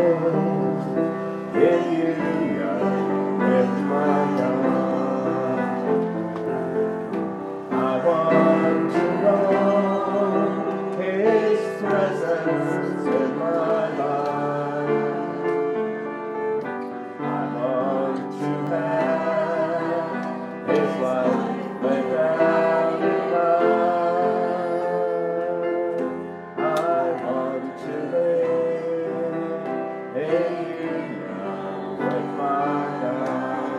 in union with my God. I want to know His presence in my life. I want to have His life laid down in mine. I want to live in union with my God.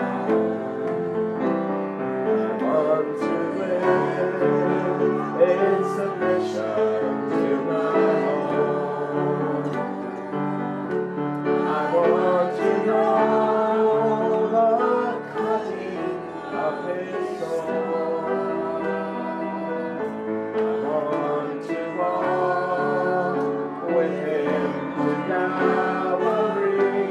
I want to live in submission to my Lord. I want to know the cutting of His soul. I want to walk with Him to Calvary.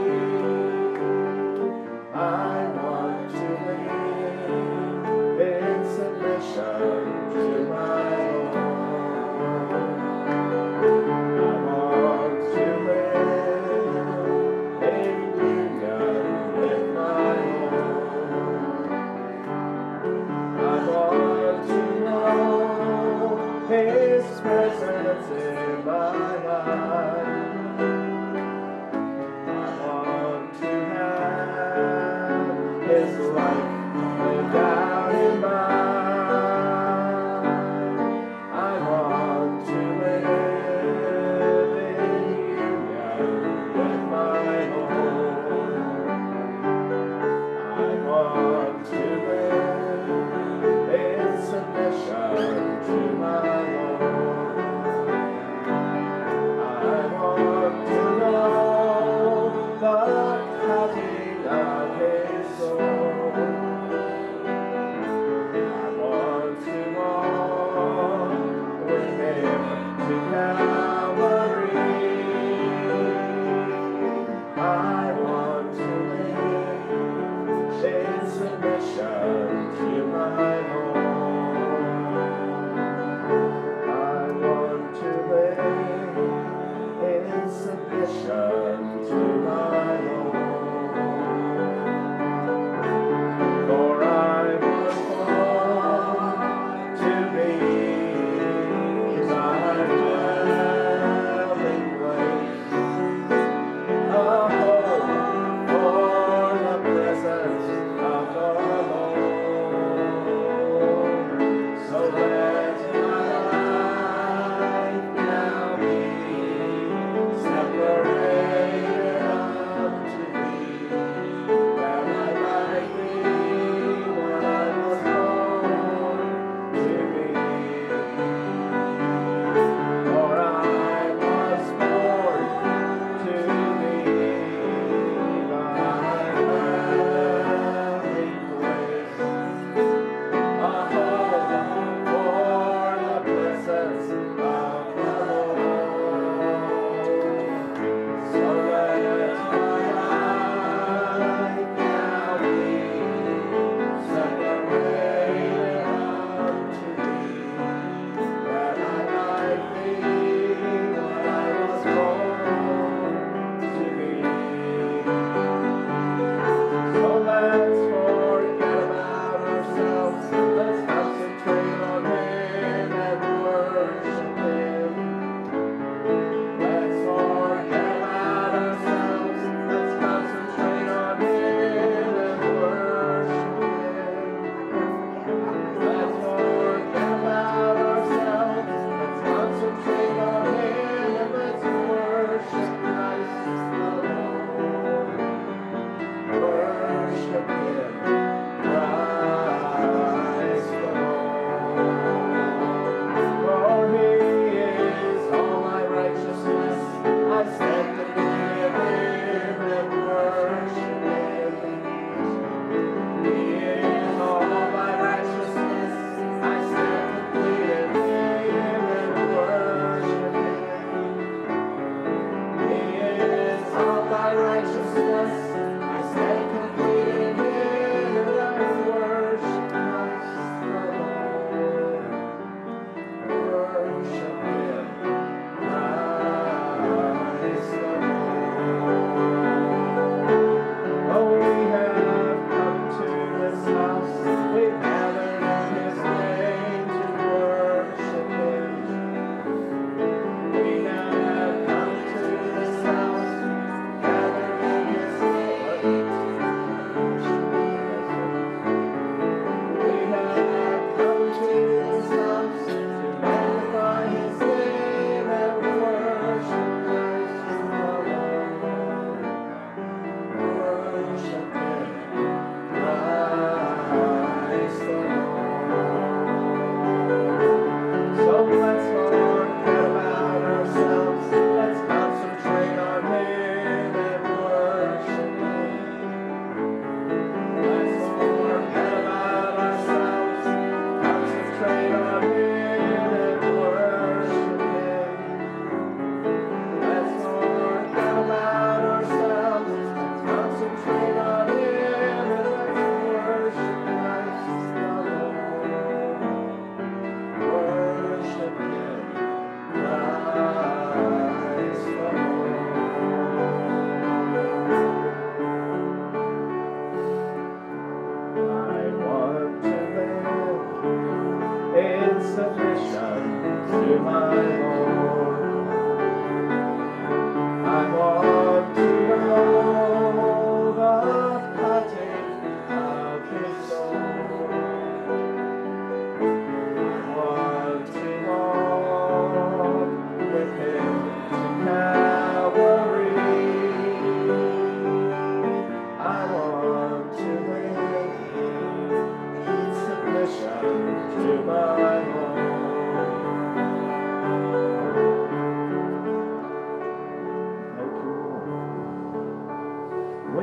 I want to live in submission to my Lord. I want to live in union with my Lord. I want to know His presence in my life. I want to have His life laid down in mine. I want to live in union with my Lord. I want to live in submission to my Lord. I want to know the cutting of His soul. I want to walk with Him to Calvary. I want to live in submission to my Lord. I want to live in submission to my Lord. For I was born to be thy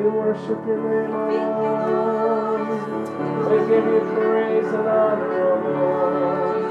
We worship your name, O Lord. We give you praise and honor, O Lord.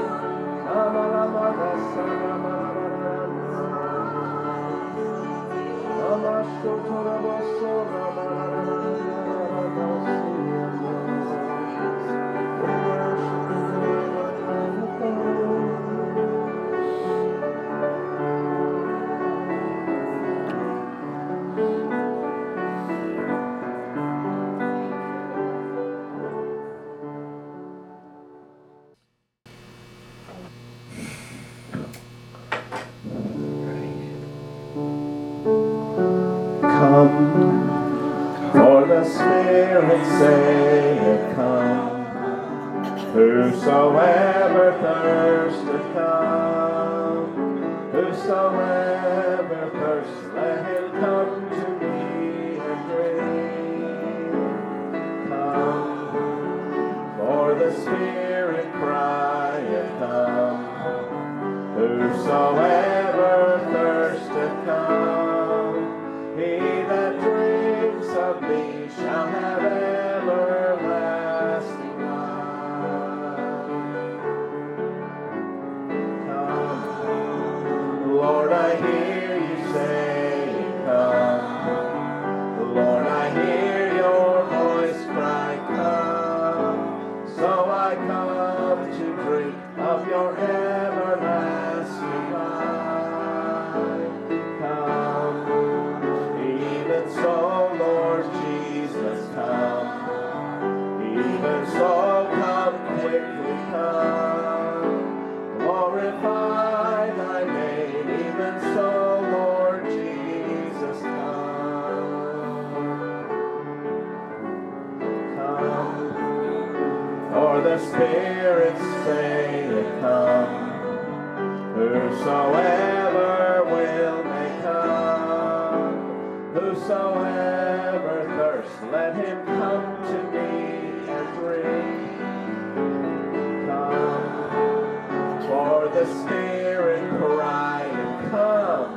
For the Spirit saith, come. Whosoever thirsteth, come. Whosoever thirsts, let him come to me and drink. Come. For the Spirit crieth, come. Whosoever thirsteth, come. He that drinks of me shall have everlasting life. Come, Lord, I hear you say, come. Lord, I hear your voice cry, come. So I come to drink of your everlasting life. Come, even so, Lord Jesus, come. Even so, come quickly, come. Glorify thy name, even so, Lord Jesus, come. Come, for the Spirit saith, come. Whosoever will may come. Whosoever thirsts, let him come to me and drink. Come, for the Spirit crieth, come.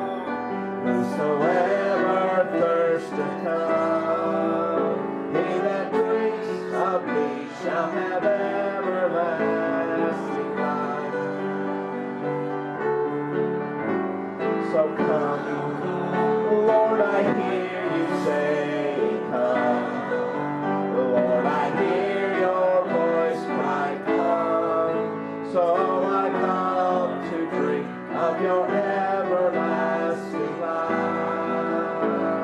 Whosoever thirsteth, come. He that drinks of me shall have everlasting life. So come, Lord, I hear you say, come. Lord, I hear your voice cry, come. So I come to drink of your everlasting life.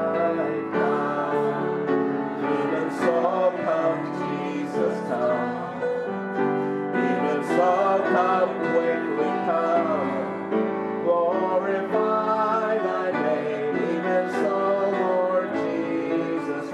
Come, even so, come, Jesus, come. Even so, come quickly, come. Glorify thy name, even so, Lord Jesus,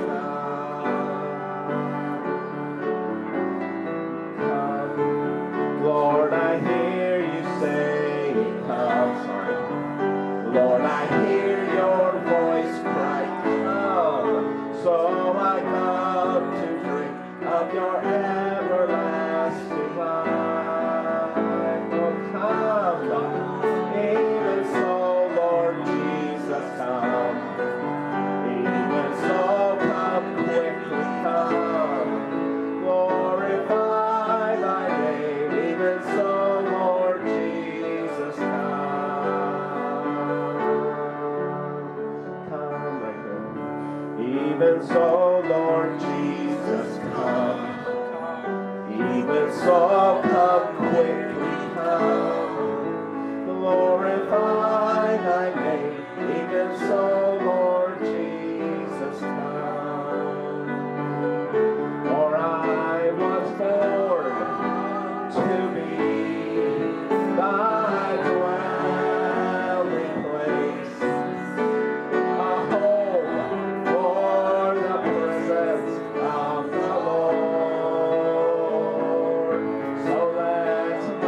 come. Lord, I hear you say, come. Sorry. Lord, I hear your voice cry, come. So I come to drink of your everlasting life. Oh, come. Even so, Lord Jesus, come. Even so, come quickly, come. Glorify thy name. Even so, Lord Jesus, come. Come right here. Even so, Lord Jesus, come. Even so, come quickly, come. Glorify thy name, even so, Lord Jesus, come. For I was born to be thy dwelling place, a home for the presence of the Lord. So let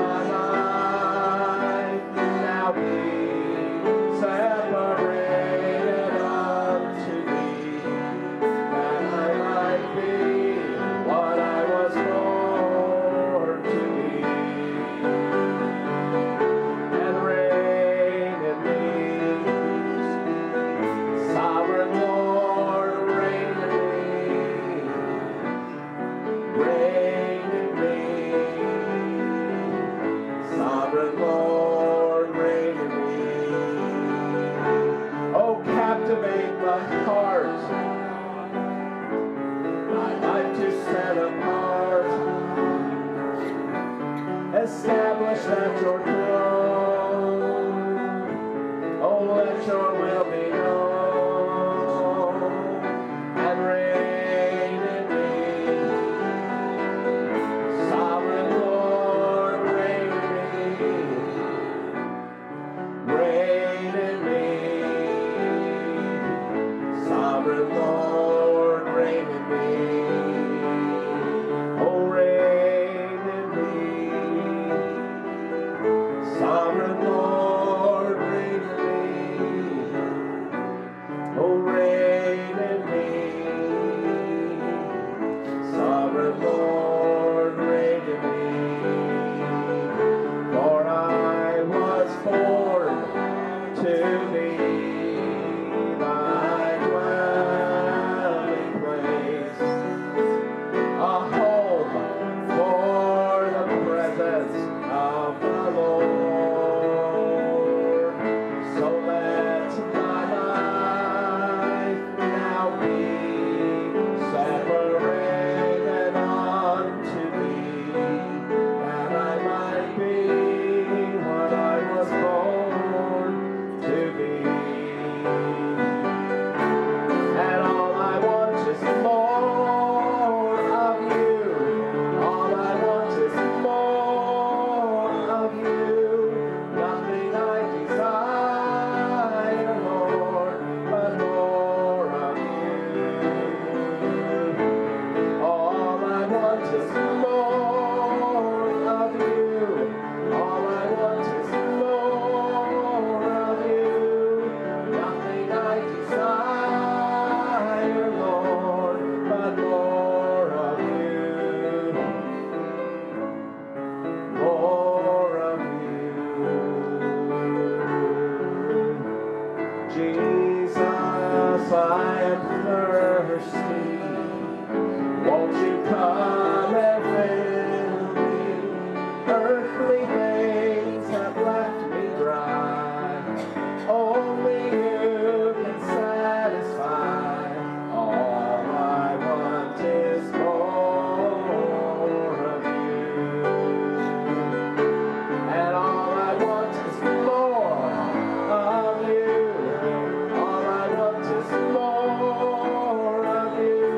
thirsty. Won't you come and fill me? Earthly things have left me dry. Only you can satisfy. All I want is more of you. And all I want is more of you. All I want is more of you.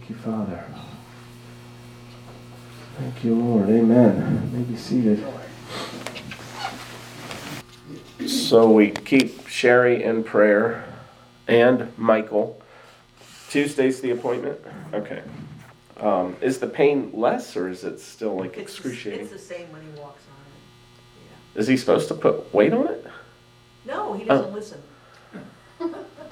Thank you, Father. Thank you, Lord. Amen. You may be seated. So we keep Sherry in prayer and Michael. Tuesday's the appointment? Okay. Is the pain less, or is it still like excruciating? It's the same when he walks on it. Yeah. Is he supposed to put weight on it? No, he doesn't listen. You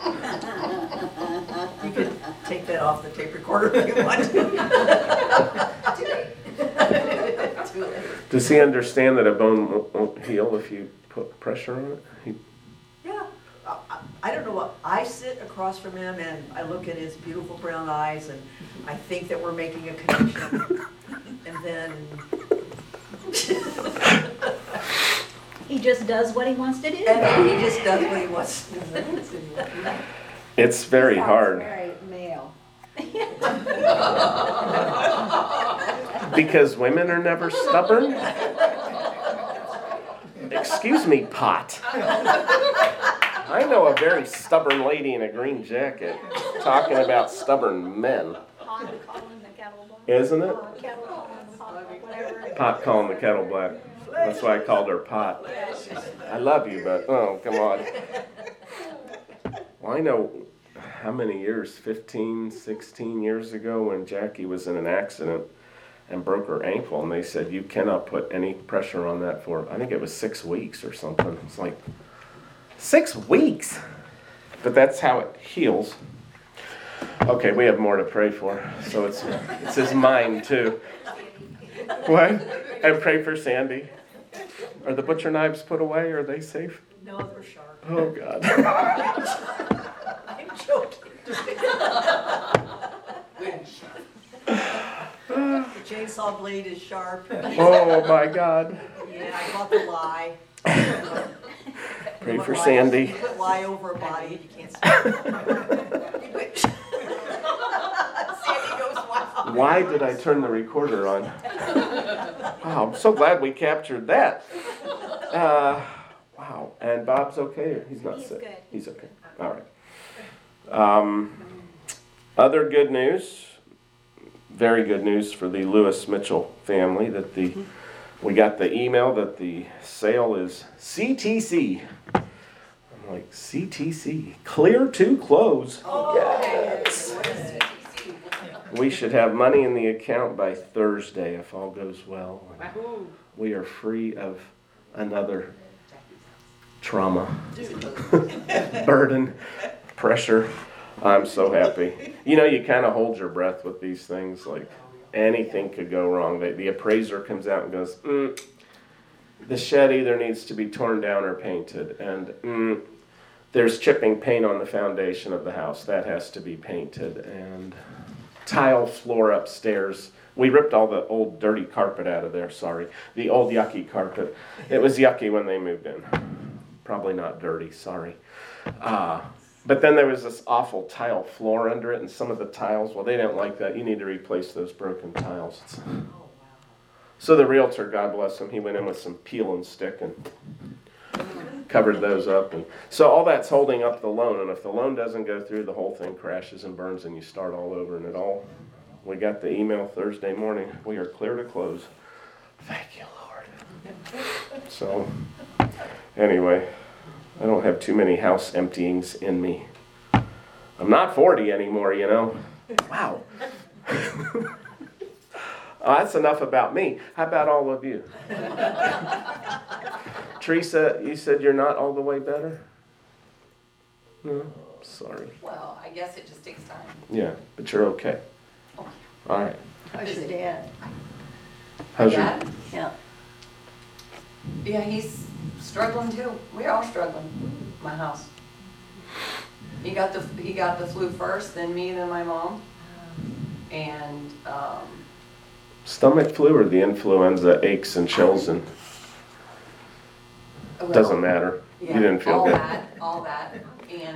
could take that off the tape recorder if you want to. Too late. Does he understand that a bone won't heal if you put pressure on it? Yeah. I don't know what, I sit across from him and I look at his beautiful brown eyes and I think that we're making a connection. And then He just does what he wants to do. he just does what he wants to do. It's very Sounds hard. Very male. Because women are never stubborn? Excuse me, Pot. I know a very stubborn lady in a green jacket talking about stubborn men. Pot calling the kettle black. Isn't it? Kettle calling the pot, whatever. Pot calling the kettle black. That's why I called her Pot. I love you, but oh, come on. Well, I know how many years, 15, 16 years ago when Jackie was in an accident and broke her ankle, and they said, you cannot put any pressure on that for, I think it was 6 weeks or something. It's like, 6 weeks? But that's how it heals. Okay, we have more to pray for, so it's his mind too. What? And pray for Sandy. Are the butcher knives put away? Are they safe? No, they're sharp. Oh, God. I'm joking. The chainsaw blade is sharp. Oh, my God. Yeah, I got the lie. Pray You for put Sandy. You put lie over a body, you can't see. Sandy goes, wow. Why did I turn the recorder on? Wow, I'm so glad we captured that. Wow, and Bob's okay? He's not He's sick? good. He's okay. All right. Other good news, very good news for the Lewis Mitchell family, that we got the email that the sale is CTC. I'm like, CTC, clear to close. Yes. We should have money in the account by Thursday if all goes well. We are free of another trauma, burden, pressure. I'm so happy. You know, you kind of hold your breath with these things. Like, anything could go wrong. The appraiser comes out and goes, the shed either needs to be torn down or painted. And there's chipping paint on the foundation of the house. That has to be painted. And tile floor upstairs. We ripped all the old dirty carpet out of there, sorry. The old yucky carpet. It was yucky when they moved in. Probably not dirty, sorry. But then there was this awful tile floor under it, and some of the tiles, well, they didn't like that. You need to replace those broken tiles. So the realtor, God bless him, he went in with some peel and stick and covered those up. And so all that's holding up the loan, and if the loan doesn't go through, the whole thing crashes and burns, and you start all over, and it all... We got the email Thursday morning. We are clear to close. Thank you, Lord. So, anyway, I don't have too many house emptyings in me. I'm not 40 anymore, you know. Wow. Oh, that's enough about me. How about all of you? Teresa, you said you're not all the way better? No, sorry. Well, I guess it just takes time. Yeah, but you're okay. All right. How's your dad? How's your... Dad? Yeah. Yeah, he's struggling too. We're all struggling. My house. He got the flu first, then me, then my mom. And Stomach flu or the influenza aches and chills and well, doesn't matter. yeah, You didn't feel all good. all that, and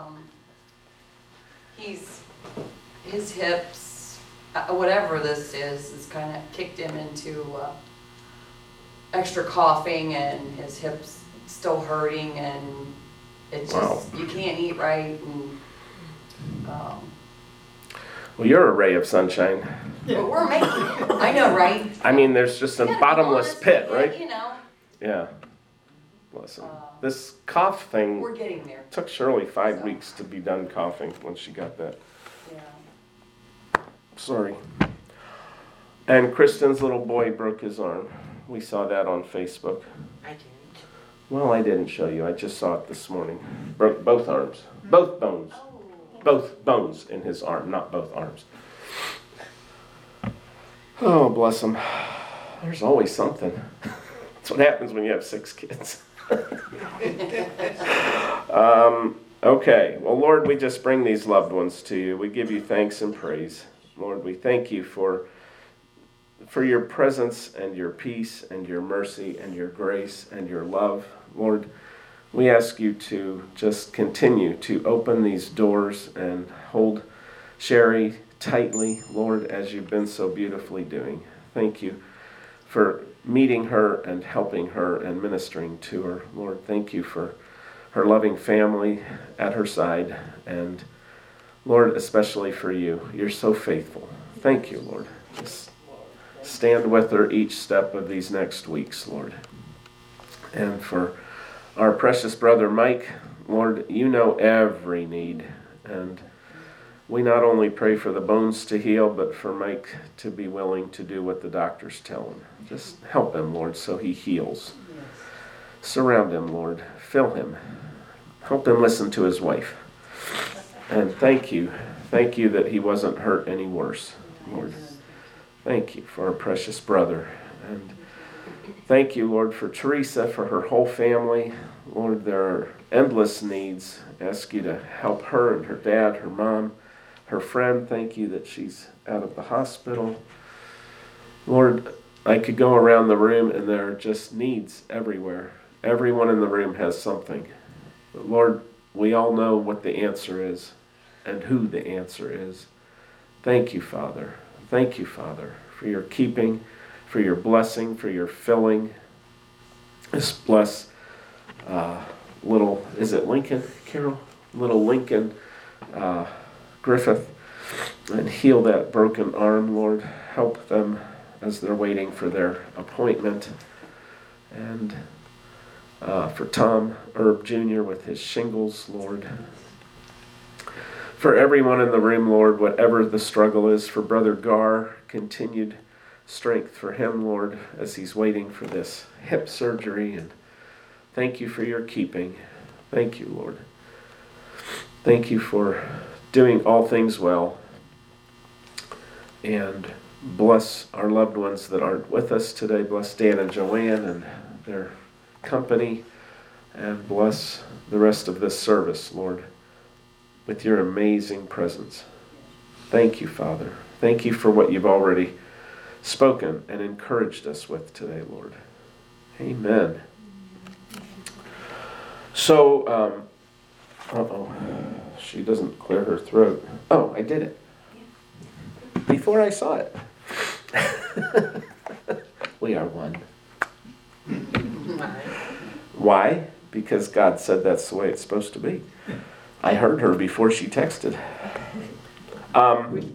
his hips, whatever this is kind of kicked him into extra coughing, and his hips still hurting, and it's just Wow. you can't eat right, and Well, you're a ray of sunshine. But we're making it. I know, right? I mean, there's just a Gotta be bottomless honest, pit, yeah, right? You know, Yeah. Bless him. This cough thing we're getting there. took Shirley 5 weeks to be done coughing when she got that. Yeah. Sorry. And Kristen's little boy broke his arm. We saw that on Facebook. I didn't. Well, I didn't show you. I just saw it this morning. Broke both arms. Both bones. Both bones in his arm, not both arms. Oh, bless him. There's always something. That's what happens when you have 6 kids. Okay. Well, Lord, we just bring these loved ones to you. We give you thanks and praise. Lord, we thank you for your presence and your peace and your mercy and your grace and your love. Lord, we ask you to just continue to open these doors and hold Sherry tightly, Lord, as you've been so beautifully doing. Thank you for meeting her and helping her and ministering to her. Lord, thank you for her loving family at her side. And Lord, especially for you. You're so faithful. Thank you, Lord. Just stand with her each step of these next weeks, Lord. And for our precious brother Mike, Lord, you know every need. And we not only pray for the bones to heal, but for Mike to be willing to do what the doctors tell him. Just help him, Lord, so he heals. Surround him, Lord. Fill him. Help him listen to his wife. And thank you. Thank you that he wasn't hurt any worse, Lord. Thank you for our precious brother. And thank you, Lord, for Teresa, for her whole family. Lord, there are endless needs. I ask you to help her and her dad, her mom, her friend. Thank you that she's out of the hospital. Lord, I could go around the room and there are just needs everywhere. Everyone in the room has something. But Lord, we all know what the answer is and who the answer is. Thank you, Father. Thank you, Father, for your keeping, for your blessing, for your filling. Just bless little, is it Lincoln, Carol? Little Lincoln Griffith, and heal that broken arm, Lord. Help them as they're waiting for their appointment. And for Tom Erb Jr. with his shingles, Lord. For everyone in the room, Lord, whatever the struggle is, for Brother Gar, continued strength for him, Lord, as he's waiting for this hip surgery. And thank you for your keeping. Thank you, Lord. Thank you for doing all things well. And bless our loved ones that aren't with us today. Bless Dan and Joanne and their company. And bless the rest of this service, Lord, with your amazing presence. Thank you, Father. Thank you for what you've already spoken and encouraged us with today, Lord. Amen. So, she doesn't clear her throat. Oh, I did it. Before I saw it. We are one. Why? Because God said that's the way it's supposed to be. I heard her before she texted. Aren't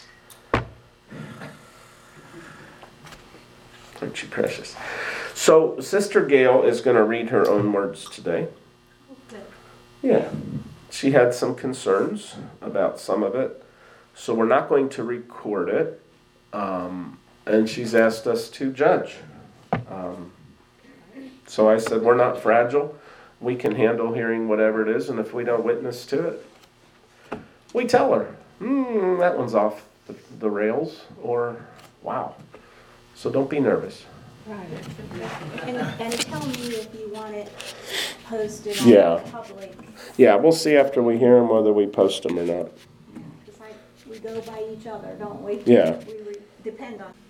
you precious? So, Sister Gail is going to read her own words today. Yeah. She had some concerns about some of it. So we're not going to record it. And she's asked us to judge. So I said, we're not fragile. We can handle hearing whatever it is. And if we don't witness to it, we tell her, that one's off the rails. Or, wow. So don't be nervous. Right. And tell me if you want it posted Yeah. on public. Yeah, we'll see after we hear them whether we post them or not. Just like we go by each other, don't we? Yeah. We depend on.